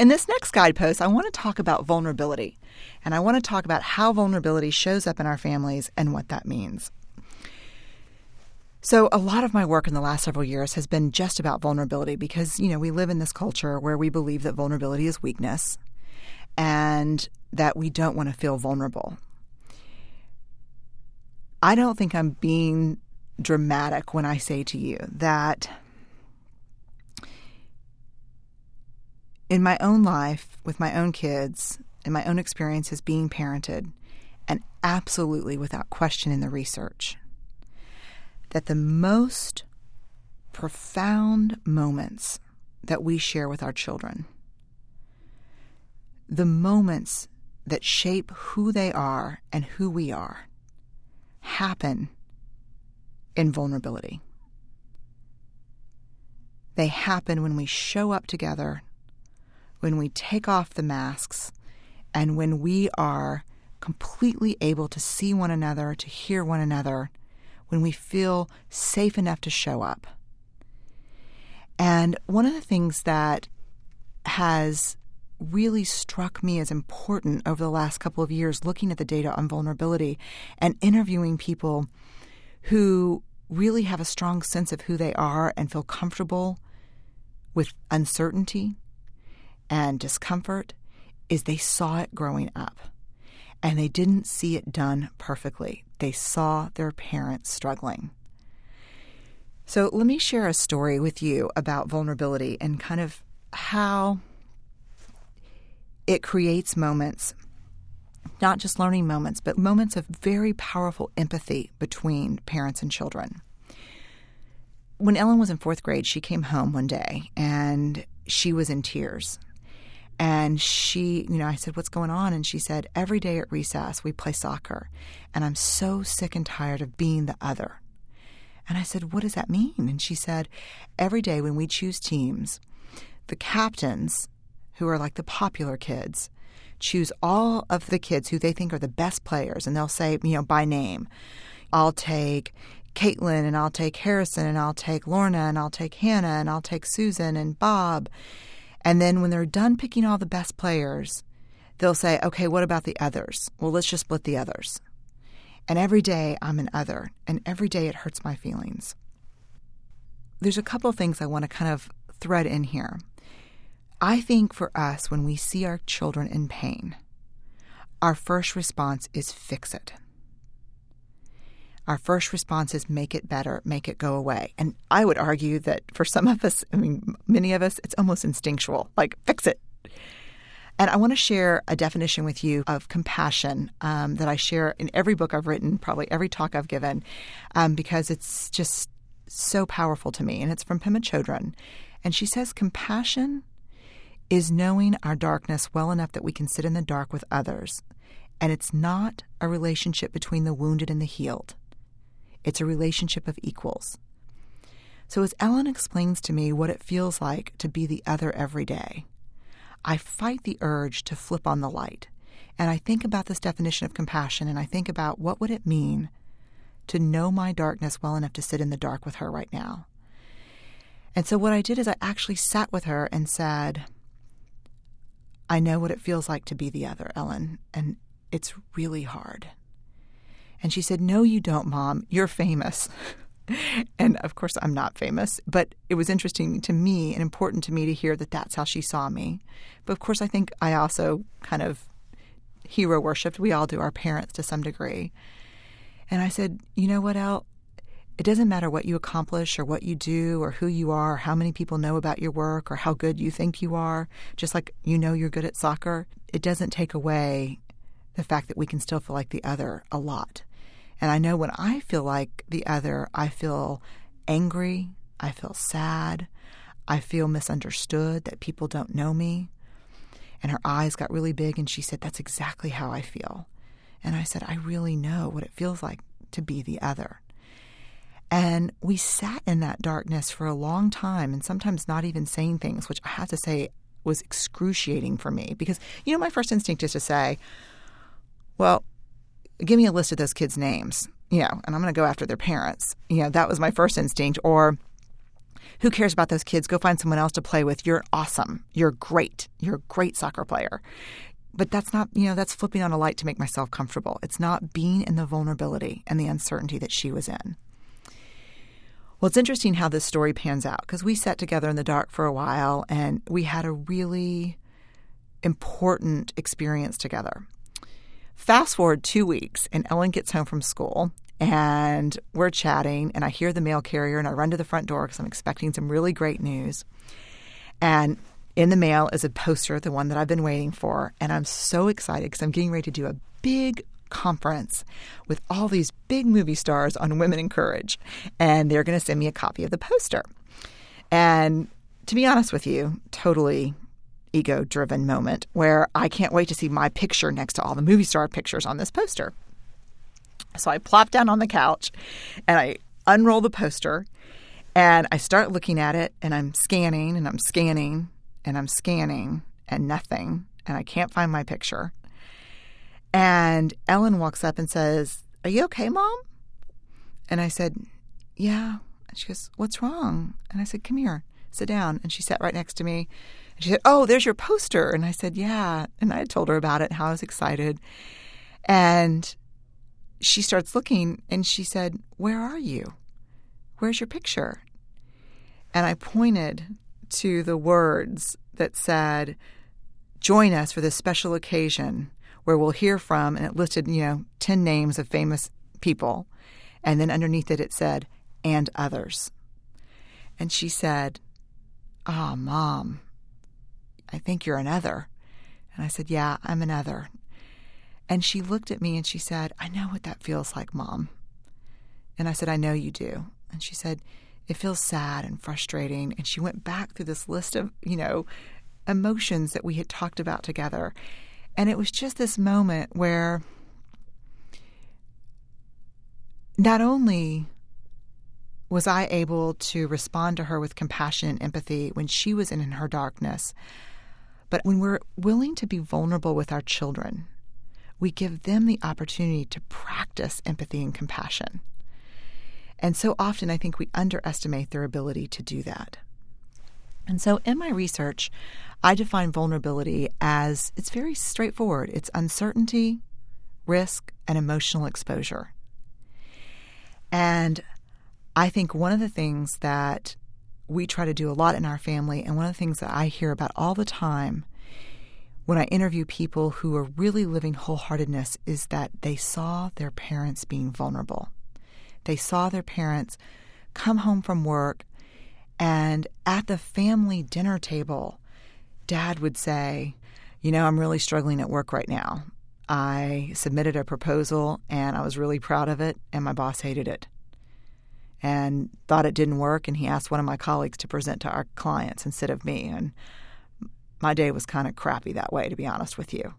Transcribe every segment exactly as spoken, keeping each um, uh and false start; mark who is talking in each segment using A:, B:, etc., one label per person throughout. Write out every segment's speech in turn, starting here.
A: In this next guidepost, I want to talk about vulnerability, and I want to talk about how vulnerability shows up in our families and what that means. So a lot of my work in the last several years has been just about vulnerability because, you know, we live in this culture where we believe that vulnerability is weakness and that we don't want to feel vulnerable. I don't think I'm being dramatic when I say to you that in my own life, with my own kids, in my own experiences being parented, and absolutely without question in the research, that the most profound moments that we share with our children, the moments that shape who they are and who we are, happen in vulnerability. They happen when we show up together, when we take off the masks, and when we are completely able to see one another, to hear one another, when we feel safe enough to show up. And one of the things that has really struck me as important over the last couple of years, looking at the data on vulnerability and interviewing people who really have a strong sense of who they are and feel comfortable with uncertainty and discomfort, is they saw it growing up. And they didn't see it done perfectly. They saw their parents struggling. So let me share a story with you about vulnerability and kind of how it creates moments, not just learning moments, but moments of very powerful empathy between parents and children. When Ellen was in fourth grade, she came home one day and she was in tears. And she, you know, I said, what's going on? And she said, every day at recess, we play soccer, and I'm so sick and tired of being the other. And I said, what does that mean? And she said, every day when we choose teams, the captains, who are like the popular kids, choose all of the kids who they think are the best players, and they'll say, you know, by name, I'll take Caitlin, and I'll take Harrison, and I'll take Lorna, and I'll take Hannah, and I'll take Susan and Bob. And then when they're done picking all the best players, they'll say, okay, what about the others? Well, let's just split the others. And every day I'm an other, and every day it hurts my feelings. There's a couple of things I want to kind of thread in here. I think for us, when we see our children in pain, our first response is fix it. Our first response is make it better, make it go away. And I would argue that for some of us, I mean, many of us, it's almost instinctual, like fix it. And I want to share a definition with you of compassion um, that I share in every book I've written, probably every talk I've given, um, because it's just so powerful to me. And it's from Pema Chodron. And she says, compassion is knowing our darkness well enough that we can sit in the dark with others. And it's not a relationship between the wounded and the healed. It's a relationship of equals. So as Ellen explains to me what it feels like to be the other every day, I fight the urge to flip on the light. And I think about this definition of compassion, and I think about what would it mean to know my darkness well enough to sit in the dark with her right now. And so what I did is I actually sat with her and said, I know what it feels like to be the other, Ellen, and it's really hard. And she said, no, you don't, Mom. You're famous. And of course, I'm not famous. But it was interesting to me and important to me to hear that that's how she saw me. But of course, I think I also kind of hero worshipped. We all do, our parents to some degree. And I said, you know what, Elle? It doesn't matter what you accomplish or what you do or who you are or how many people know about your work or how good you think you are. Just like you know you're good at soccer, it doesn't take away the fact that we can still feel like the other a lot. And I know when I feel like the other, I feel angry, I feel sad, I feel misunderstood, that people don't know me. And her eyes got really big and she said, that's exactly how I feel. And I said, I really know what it feels like to be the other. And we sat in that darkness for a long time and sometimes not even saying things, which I have to say was excruciating for me. Because, you know, my first instinct is to say, well, give me a list of those kids' names, you know, and I'm going to go after their parents. You know, that was my first instinct. Or Who cares about those kids? Go find someone else to play with. You're awesome. You're great. You're a great soccer player. But that's not, you know, that's flipping on a light to make myself comfortable. It's not being in the vulnerability and the uncertainty that she was in. Well, it's interesting how this story pans out, because we sat together in the dark for a while and we had a really important experience together. Fast forward two weeks and Ellen gets home from school and we're chatting and I hear the mail carrier and I run to the front door because I'm expecting some really great news. And in the mail is a poster, the one that I've been waiting for. And I'm so excited because I'm getting ready to do a big conference with all these big movie stars on women in courage. And they're going to send me a copy of the poster. And to be honest with you, totally ego-driven moment where I can't wait to see my picture next to all the movie star pictures on this poster. So I plop down on the couch and I unroll the poster and I start looking at it and I'm scanning and I'm scanning and I'm scanning and nothing. And I can't find my picture. And Ellen walks up and says, "Are you okay, Mom?" And I said, "Yeah." And she goes, "What's wrong?" And I said, "Come here, sit down." And she sat right next to me. And she said, "Oh, there's your poster." And I said, "Yeah." And I had told her about it, how I was excited. And she starts looking and she said, "Where are you? Where's your picture?" And I pointed to the words that said, "Join us for this special occasion where we'll hear from," and it listed, you know, ten names of famous people. And then underneath it, it said, "and others." And she said, "Ah, Mom, I think you're another." And I said, "Yeah, I'm another." And she looked at me and she said, "I know what that feels like, Mom." And I said, "I know you do." And she said, "It feels sad and frustrating." And she went back through this list of, you know, emotions that we had talked about together. And it was just this moment where not only was I able to respond to her with compassion and empathy when she was in her darkness, but when we're willing to be vulnerable with our children, we give them the opportunity to practice empathy and compassion. And so often I think we underestimate their ability to do that. And so in my research, I define vulnerability as, it's very straightforward. It's uncertainty, risk, and emotional exposure. And I think one of the things that we try to do a lot in our family, and one of the things that I hear about all the time when I interview people who are really living wholeheartedness, is that they saw their parents being vulnerable. They saw their parents come home from work, and at the family dinner table, Dad would say, "You know, I'm really struggling at work right now. I submitted a proposal and I was really proud of it, and my boss hated it and thought it didn't work, and he asked one of my colleagues to present to our clients instead of me. And my day was kind of crappy that way, to be honest with you."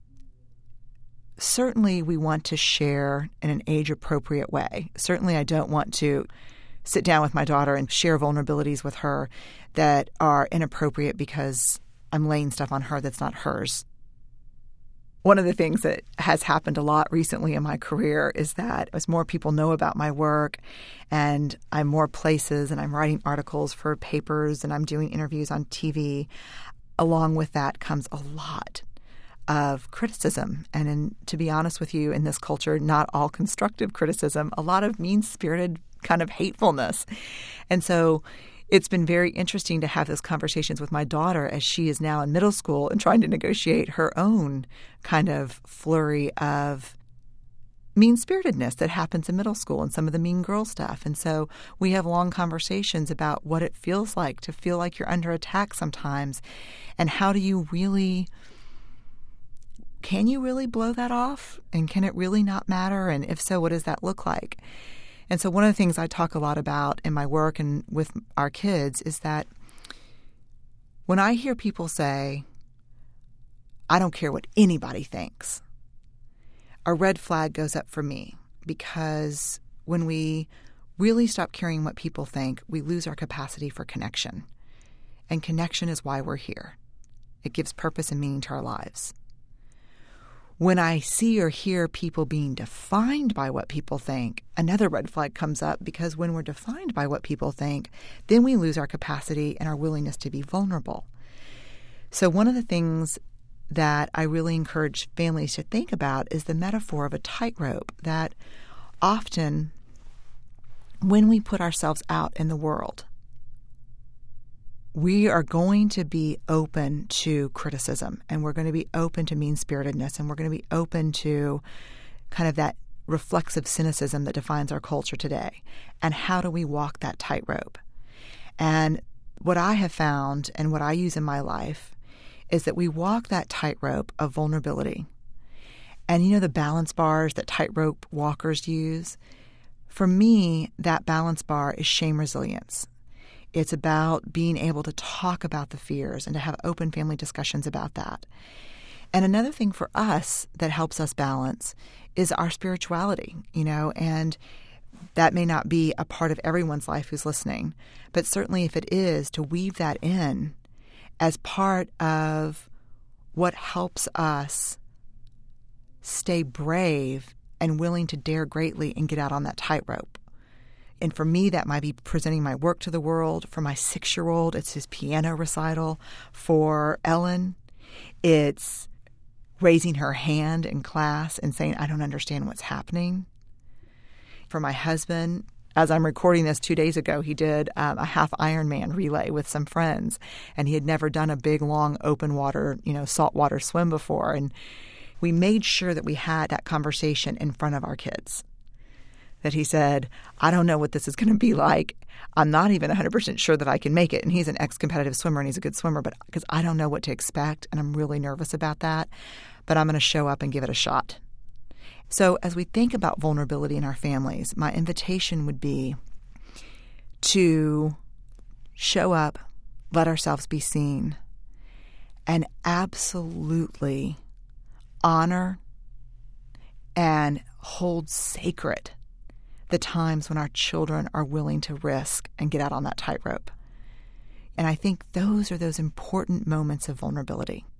A: Certainly we want to share in an age-appropriate way. Certainly I don't want to sit down with my daughter and share vulnerabilities with her that are inappropriate because I'm laying stuff on her that's not hers. One of the things that has happened a lot recently in my career is that as more people know about my work and I'm more places and I'm writing articles for papers and I'm doing interviews on T V, along with that comes a lot of criticism. And in, to be honest with you, in this culture, not all constructive criticism, a lot of mean-spirited kind of hatefulness. And so it's been very interesting to have those conversations with my daughter as she is now in middle school and trying to negotiate her own kind of flurry of mean-spiritedness that happens in middle school and some of the mean girl stuff. And so we have long conversations about what it feels like to feel like you're under attack sometimes, and how do you really, can you really blow that off? And can it really not matter? And if so, what does that look like? And so one of the things I talk a lot about in my work and with our kids is that when I hear people say, "I don't care what anybody thinks," a red flag goes up for me, because when we really stop caring what people think, we lose our capacity for connection. And connection is why we're here. It gives purpose and meaning to our lives. When I see or hear people being defined by what people think, another red flag comes up, because when we're defined by what people think, then we lose our capacity and our willingness to be vulnerable. So one of the things that I really encourage families to think about is the metaphor of a tightrope, that often when we put ourselves out in the world, we are going to be open to criticism, and we're going to be open to mean-spiritedness, and we're going to be open to kind of that reflexive cynicism that defines our culture today. And how do we walk that tightrope? And what I have found and what I use in my life is that we walk that tightrope of vulnerability. And you know the balance bars that tightrope walkers use? For me, that balance bar is shame resilience. It's about being able to talk about the fears and to have open family discussions about that. And another thing for us that helps us balance is our spirituality, you know, and that may not be a part of everyone's life who's listening, but certainly if it is, to weave that in as part of what helps us stay brave and willing to dare greatly and get out on that tightrope. And for me, that might be presenting my work to the world. For my six-year-old, it's his piano recital. For Ellen, it's raising her hand in class and saying, I don't understand what's happening. For my husband, as I'm recording this two days ago, he did um, a half Ironman relay with some friends, and he had never done a big, long, open water, you know, saltwater swim before. And we made sure that we had that conversation in front of our kids. That he said, I don't know what this is going to be like. I'm not even one hundred percent sure that I can make it. And he's an ex-competitive swimmer and he's a good swimmer, but because I don't know what to expect and I'm really nervous about that, but I'm going to show up and give it a shot. So as we think about vulnerability in our families, my invitation would be to show up, let ourselves be seen, and absolutely honor and hold sacred the times when our children are willing to risk and get out on that tightrope. And I think those are those important moments of vulnerability.